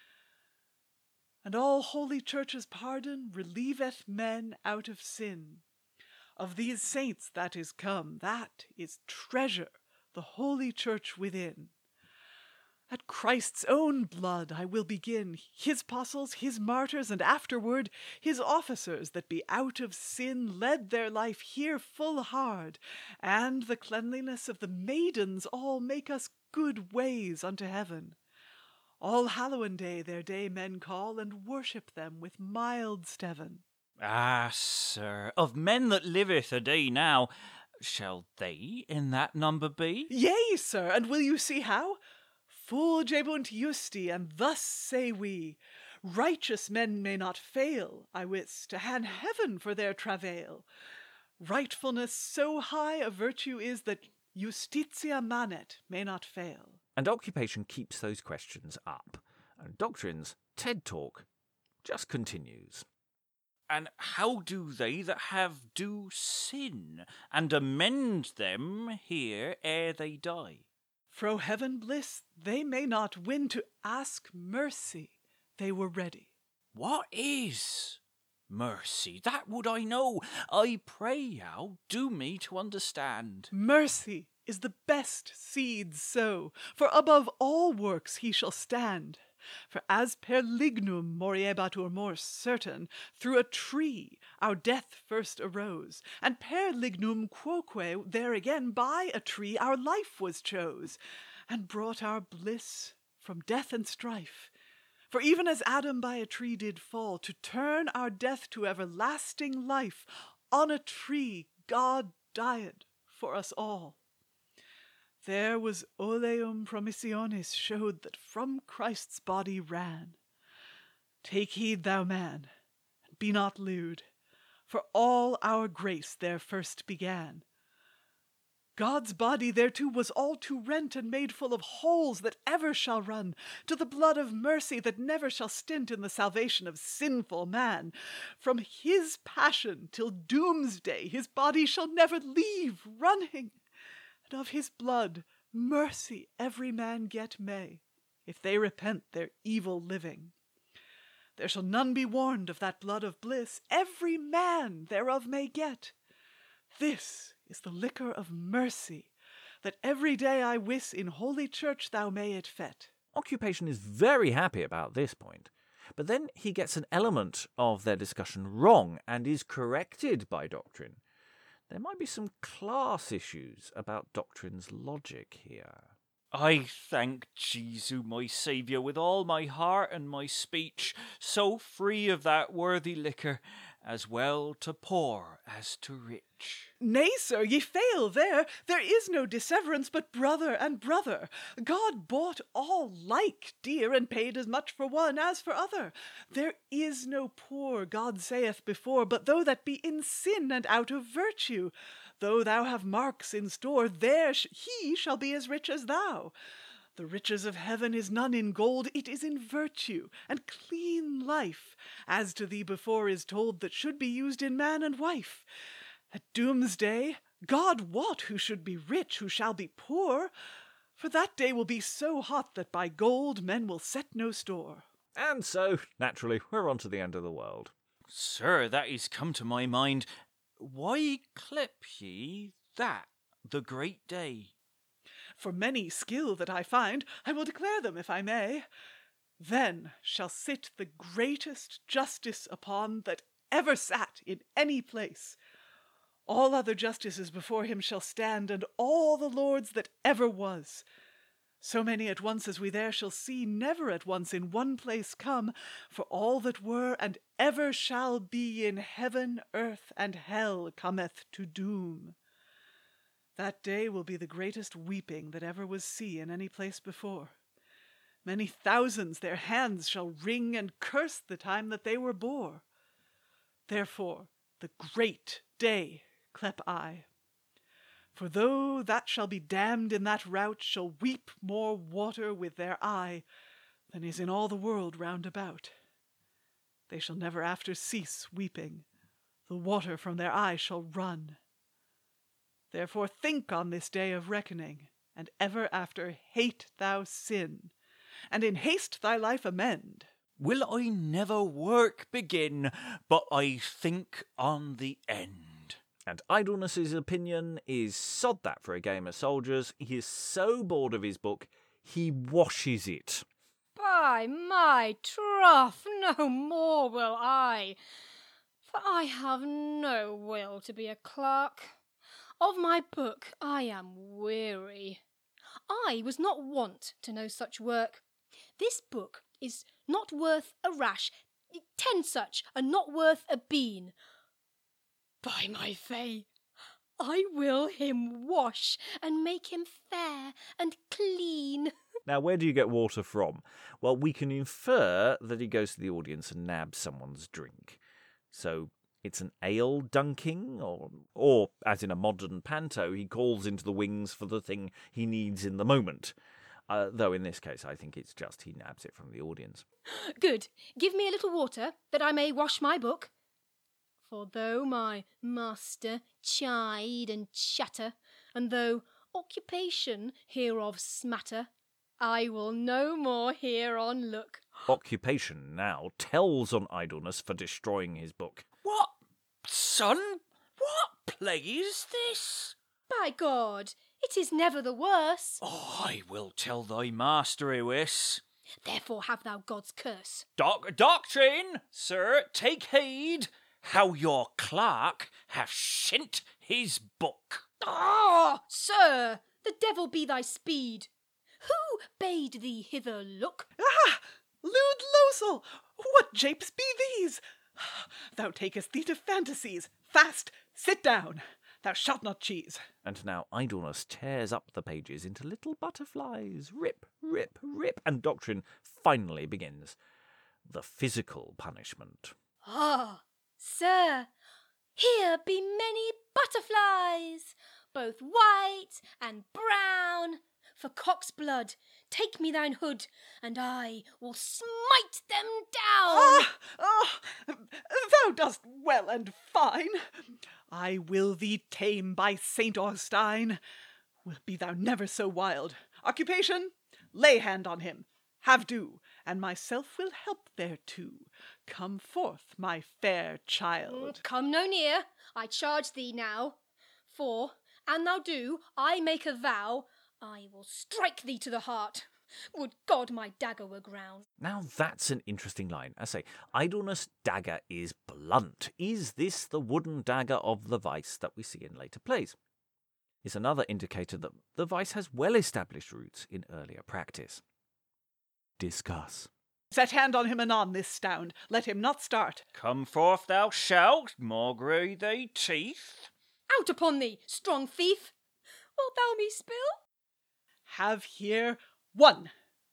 And all holy church's pardon relieveth men out of sin. Of these saints that is come, that is treasure, the holy church within. At Christ's own blood I will begin, his apostles, his martyrs, and afterward his officers that be out of sin led their life here full hard, and the cleanliness of the maidens all make us good ways unto heaven. All Hallowen Day their day men call, and worship them with mild steven. Ah, sir, of men that liveth a day now, shall they in that number be? Yea, sir, and will you see how? Fulgebunt justi, and thus say we, righteous men may not fail, I wis, to han heaven for their travail. Rightfulness so high a virtue is that justitia manet may not fail. And Occupation keeps those questions up, and Doctrine's TED Talk just continues. And how do they that have do sin, and amend them here ere they die? Fro heaven bliss they may not win to ask mercy, they were ready. What is mercy? That would I know. I pray you, do me to understand. Mercy is the best seed sow, for above all works he shall stand. For as per lignum moriebatur mors certain, through a tree our death first arose, and per lignum quoque there again by a tree our life was chose, and brought our bliss from death and strife. For even as Adam by a tree did fall, to turn our death to everlasting life, on a tree God died for us all. There was oleum promissionis showed that from Christ's body ran. Take heed, thou man, and be not lewd, for all our grace there first began. God's body thereto was all to rent and made full of holes that ever shall run, to the blood of mercy that never shall stint in the salvation of sinful man. From his passion till doomsday his body shall never leave running. And of his blood mercy every man get may, if they repent their evil living. There shall none be warned of that blood of bliss, every man thereof may get. This is the liquor of mercy, that every day I wis in holy church thou may it fet. Occupation is very happy about this point, but then he gets an element of their discussion wrong and is corrected by Doctrine. There might be some class issues about Doctrine's logic here. I thank Jesu, my Saviour, with all my heart and my speech, so free of that worthy liquor, as well to poor as to rich. Nay, sir, ye fail there. There is no disseverance but brother and brother. God bought all like dear, and paid as much for one as for other. There is no poor, God saith before, but though that be in sin and out of virtue. Though thou have marks in store, there he shall be as rich as thou. The riches of heaven is none in gold, it is in virtue and clean life, as to thee before is told that should be used in man and wife. At doomsday, God wot who should be rich, who shall be poor, for that day will be so hot that by gold men will set no store. And so, naturally, we're on to the end of the world. Sir, that is come to my mind. Why clip ye that, the great day? For many skill that I find, I will declare them if I may. Then shall sit the greatest justice upon that ever sat in any place. All other justices before him shall stand, and all the lords that ever was. So many at once as we there shall see, never at once in one place come, for all that were and ever shall be in heaven, earth, and hell cometh to doom. That day will be the greatest weeping that ever was see in any place before. Many thousands their hands shall wring and curse the time that they were bore. Therefore the great day clep I. For though that shall be damned in that rout shall weep more water with their eye than is in all the world round about. They shall never after cease weeping, the water from their eye shall run. Therefore think on this day of reckoning, and ever after hate thou sin, and in haste thy life amend. Will I never work begin, but I think on the end. And Idleness's opinion is sod that for a game of soldiers. He is so bored of his book, he washes it. By my troth, no more will I, for I have no will to be a clerk. Of my book I am weary. I was not wont to know such work. This book is not worth a rash, 10 such are not worth a bean. By my fay, I will him wash and make him fair and clean. Now, where do you get water from? Well, we can infer that he goes to the audience and nabs someone's drink. So it's an ale dunking, or as in a modern panto, he calls into the wings for the thing he needs in the moment. Though in this case, I think it's just he nabs it from the audience. Good. Give me a little water, that I may wash my book. For though my master chide and chatter, and though occupation hereof smatter, I will no more hereon look. Occupation now tells on Idleness for destroying his book. What, son? What play is this? By God, it is never the worse. Oh, I will tell thy master who is. Therefore have thou God's curse. Doctrine, sir, take heed how your clerk hath shent his book. Ah, sir, the devil be thy speed. Who bade thee hither look? Ah! Lewd Losel! What japes be these? Thou takest thee to fantasies. Fast, sit down. Thou shalt not cheese. And now Idleness tears up the pages into little butterflies. Rip, rip, rip. And Doctrine finally begins. The physical punishment. Ah, sir, here be many butterflies, both white and brown. For cock's blood, take me thine hood, and I will smite them down. Thou dost well and fine. I will thee tame by Saint Augustine. Be thou never so wild. Occupation, lay hand on him. Have do, and myself will help thereto. Come forth, my fair child. Come no near, I charge thee now. For, an thou do, I make a vow, I will strike thee to the heart. Would God my dagger were ground. Now that's an interesting line. I say, Idleness' dagger is blunt. Is this the wooden dagger of the vice that we see in later plays? It's another indicator that the vice has well-established roots in earlier practice. Discuss. Set hand on him anon this stound. Let him not start. Come forth thou shalt, maugre thy teeth. Out upon thee, strong thief. Wilt thou me spill? Have here 1,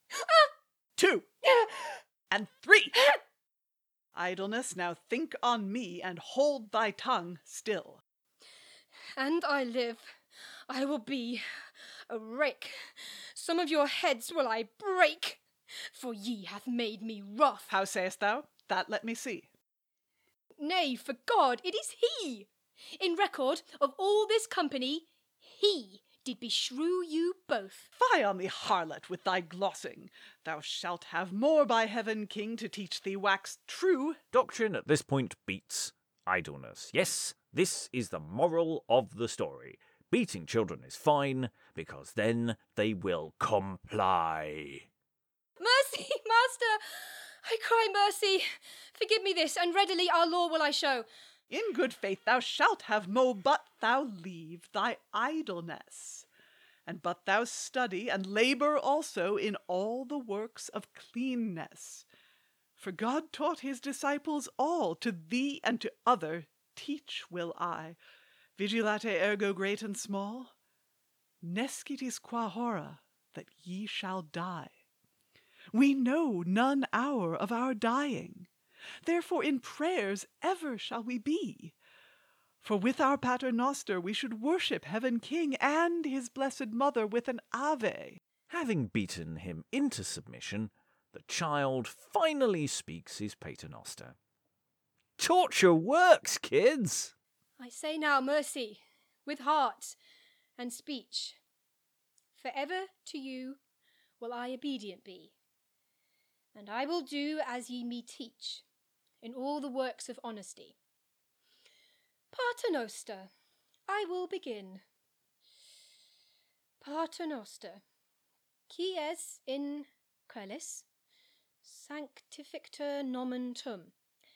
2, and 3. Idleness, now think on me and hold thy tongue still. And I live, I will be a rake. Some of your heads will I break, for ye hath made me wroth. How sayest thou? That let me see. Nay, for God, it is he. In record of all this company, he did beshrew you both. Fie on thee, harlot, with thy glossing. Thou shalt have more by heaven, king, to teach thee wax true. Doctrine at this point beats Idleness. Yes, this is the moral of the story. Beating children is fine, because then they will comply. Mercy, master! I cry mercy. Forgive me this, and readily our law will I show. In good faith thou shalt have mo, but thou leave thy idleness. And but thou study and labour also in all the works of cleanness. For God taught his disciples all, to thee and to other teach will I. Vigilate ergo great and small. Nescitis qua hora, that ye shall die. We know none hour of our dying. Therefore in prayers ever shall we be. For with our paternoster we should worship Heaven King and his blessed mother with an Ave. Having beaten him into submission, the child finally speaks his paternoster. Torture works, kids! I say now, mercy, with heart and speech. Forever to you will I obedient be, and I will do as ye me teach, in all the works of honesty. Paternoster, I will begin. Paternoster, qui es in coelis, sanctifictor nomen tum,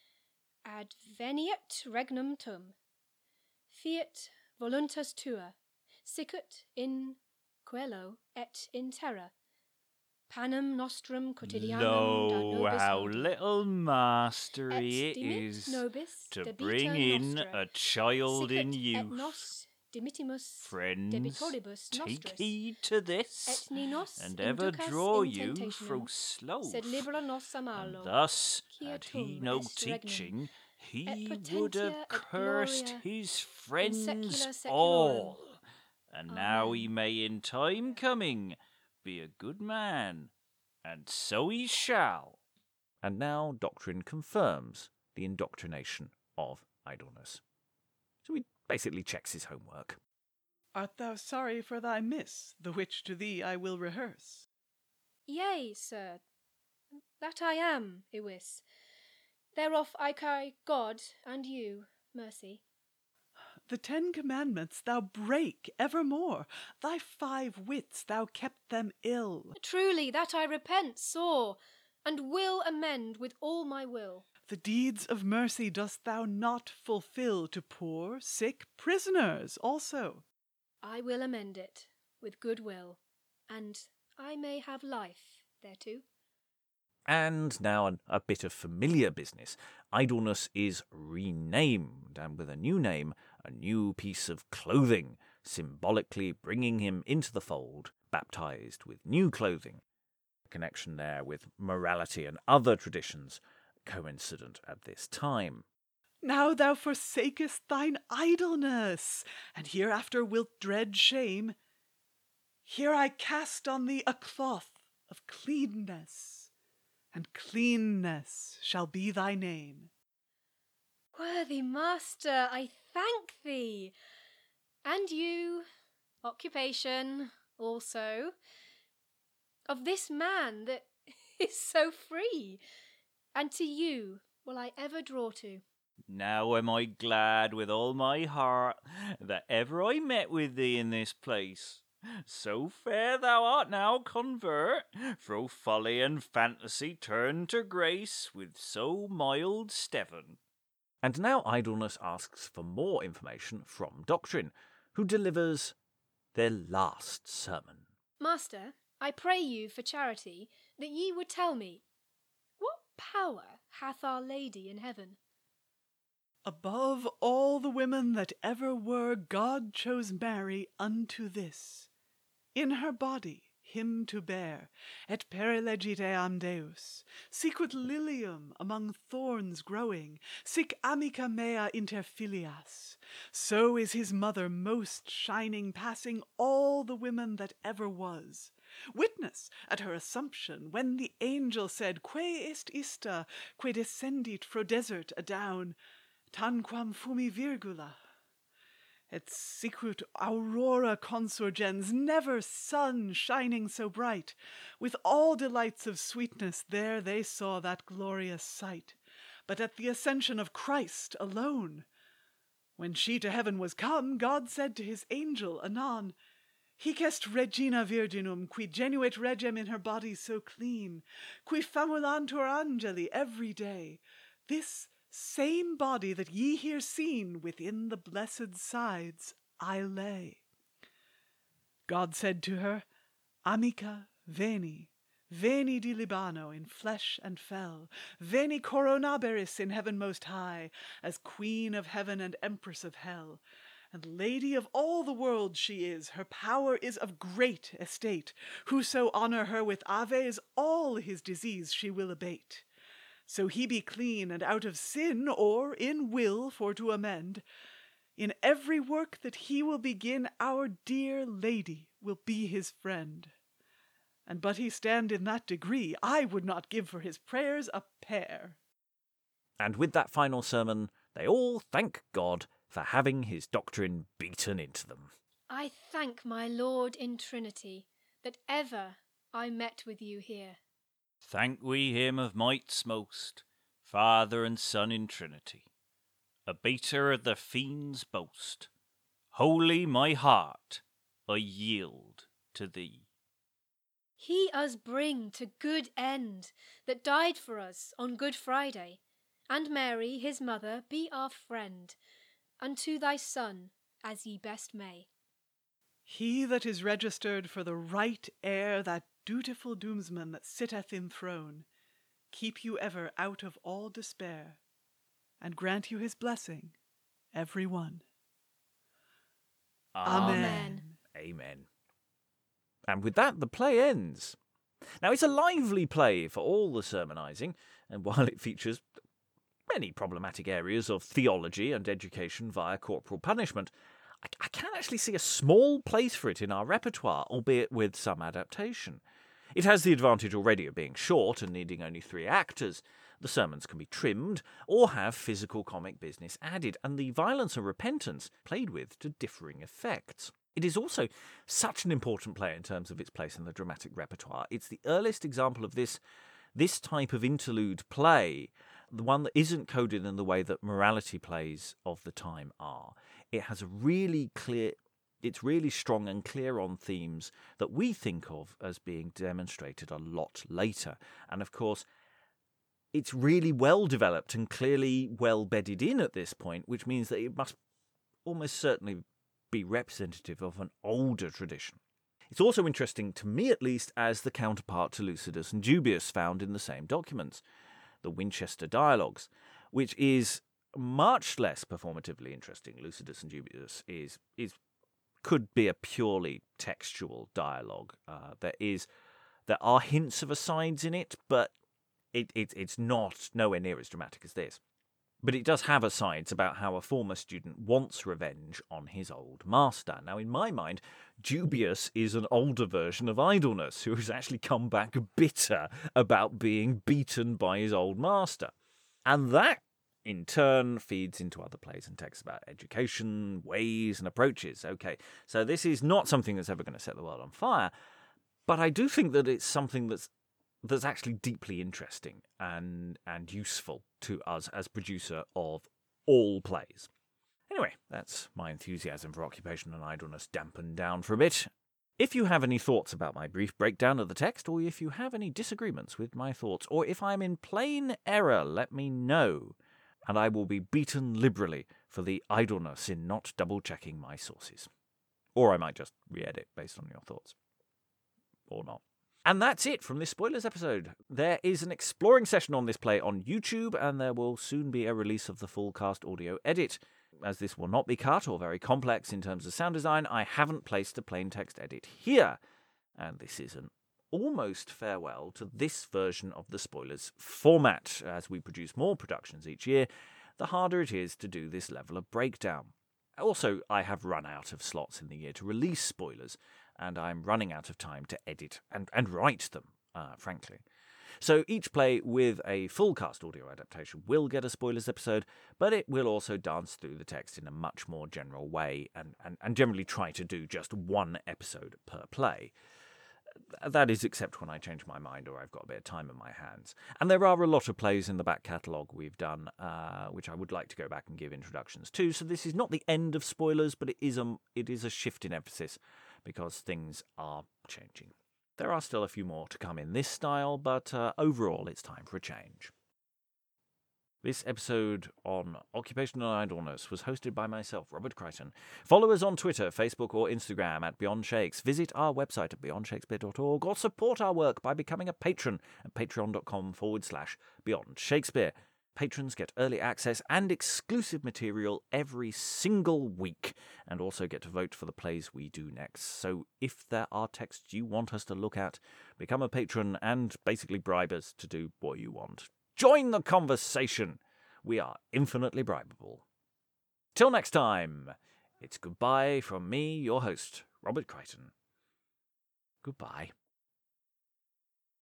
adveniat regnum tum, fiat voluntas tua, sicut in coelo et in terra, panem nostrum quotidianum da Lo, nobis how audi. little mastery Et it dimit is nobis to debita bring in nostra, a child in sicut et youth. nos dimittimus Friends, debitoribus take nostris, heed to this, et ni nos and ever inducas draw in you tentationem, from sloth. sed libera nos And amalo, thus, quia had he tum no est regnum, teaching, he et would have potentia et cursed gloria his secula friends seculorum. all. And now Amen. he may in time coming be a good man, and so he shall. And now doctrine confirms the indoctrination of idleness. So he basically checks his homework. Art thou sorry for thy miss, the which to thee I will rehearse? Yea, sir, that I am, Iwis. Thereof I cry God and you mercy. The 10 Commandments thou break evermore. Thy 5 wits thou kept them ill. Truly that I repent sore, and will amend with all my will. The deeds of mercy dost thou not fulfill to poor, sick, prisoners also. I will amend it with good will, and I may have life thereto. And now a bit of familiar business. Idleness is renamed, and with a new name, a new piece of clothing, symbolically bringing him into the fold, baptized with new clothing. A connection there with morality and other traditions coincident at this time. Now thou forsakest thine idleness, and hereafter wilt dread shame. Here I cast on thee a cloth of cleanness, and cleanness shall be thy name. Worthy master, I thank thee. And you, occupation also, of this man that is so free, and to you will I ever draw to. Now am I glad with all my heart that ever I met with thee in this place. So fair thou art now convert, fro folly and fantasy turn to grace with so mild Stephen. And now idleness asks for more information from doctrine, who delivers their last sermon. Master, I pray you for charity that ye would tell me, what power hath Our Lady in heaven? Above all the women that ever were, God chose Mary unto this, in her body him to bear, et perilegit eam Deus, sicut lilium among thorns growing, sic amica mea inter filias. So is his mother most shining, passing all the women that ever was. Witness at her assumption, when the angel said, Que est ista, que descendit fro desert adown, tanquam fumi virgula, et sicut aurora consurgens, never sun shining so bright. With all delights of sweetness there they saw that glorious sight, but at the ascension of Christ alone. When she to heaven was come, God said to his angel anon, Hic est regina virginum, qui genuit regem in her body so clean, qui famulantur angeli every day. This same body that ye here seen within the blessed sides I lay. God said to her, Amica, veni, veni di Libano in flesh and fell, veni coronaberis in heaven most high, as queen of heaven and empress of hell. And lady of all the world she is, her power is of great estate. Whoso honor her with aves, all his disease she will abate. So he be clean and out of sin, or in will for to amend, In every work that he will begin, our dear lady will be his friend. And but he stand in that degree, I would not give for his prayers a pear. And with that final sermon, they all thank God for having his doctrine beaten into them. I thank my Lord in Trinity that ever I met with you here. Thank we him of mights most, Father and Son in Trinity, a beater of the fiend's boast. Holy my heart, I yield to thee. He us bring to good end that died for us on Good Friday, and Mary his mother be our friend, unto thy Son as ye best may. He that is registered for the right heir, that dutiful doomsman that sitteth in throne, keep you ever out of all despair, and grant you his blessing, every one. Amen. Amen. And with that, the play ends. Now, it's a lively play for all the sermonising, and while it features many problematic areas of theology and education via corporal punishment, I can actually see a small place for it in our repertoire, albeit with some adaptation. It has the advantage already of being short and needing only 3 actors. The sermons can be trimmed or have physical comic business added, and the violence and repentance played with to differing effects. It is also such an important play in terms of its place in the dramatic repertoire. It's the earliest example of this type of interlude play, the one that isn't coded in the way that morality plays of the time are. It has a really clear, it's really strong and clear on themes that we think of as being demonstrated a lot later. And of course, it's really well developed and clearly well bedded in at this point, which means that it must almost certainly be representative of an older tradition. It's also interesting, to me at least, as the counterpart to Lucidus and Dubius found in the same documents, the Winchester Dialogues, which is much less performatively interesting. Lucidus and Dubius could be a purely textual dialogue. There are hints of asides in it, but it's not nowhere near as dramatic as this. But it does have asides about how a former student wants revenge on his old master. Now, in my mind, Dubius is an older version of Idleness, who has actually come back bitter about being beaten by his old master. And that, in turn, feeds into other plays and texts about education, ways, and approaches. Okay, so this is not something that's ever going to set the world on fire, but I do think that it's something that's actually deeply interesting and useful to us as producer of all plays. Anyway, that's my enthusiasm for Occupation and Idleness dampened down for a bit. If you have any thoughts about my brief breakdown of the text, or if you have any disagreements with my thoughts, or if I'm in plain error, let me know, and I will be beaten liberally for the idleness in not double-checking my sources. Or I might just re-edit based on your thoughts. Or not. And that's it from this spoilers episode. There is an exploring session on this play on YouTube, and there will soon be a release of the full cast audio edit. As this will not be cut or very complex in terms of sound design, I haven't placed a plain text edit here. And this is an almost farewell to this version of the spoilers format. As we produce more productions each year, the harder it is to do this level of breakdown. Also, I have run out of slots in the year to release spoilers, and I'm running out of time to edit and write them, frankly. So each play with a full cast audio adaptation will get a spoilers episode, but it will also dance through the text in a much more general way and generally try to do just one episode per play. That is except when I change my mind or I've got a bit of time in my hands. And there are a lot of plays in the back catalogue we've done, which I would like to go back and give introductions to. So this is not the end of spoilers, but it is a shift in emphasis because things are changing. There are still a few more to come in this style, but overall it's time for a change. This episode on Occupation and Idleness was hosted by myself, Robert Crichton. Follow us on Twitter, Facebook or Instagram at Beyond Shakes. Visit our website at beyondshakespeare.org or support our work by becoming a patron at patreon.com/Beyond Shakespeare. Patrons get early access and exclusive material every single week, and also get to vote for the plays we do next. So if there are texts you want us to look at, become a patron and basically bribe us to do what you want. Join the conversation. We are infinitely bribable. Till next time, it's goodbye from me, your host, Robert Crichton. Goodbye.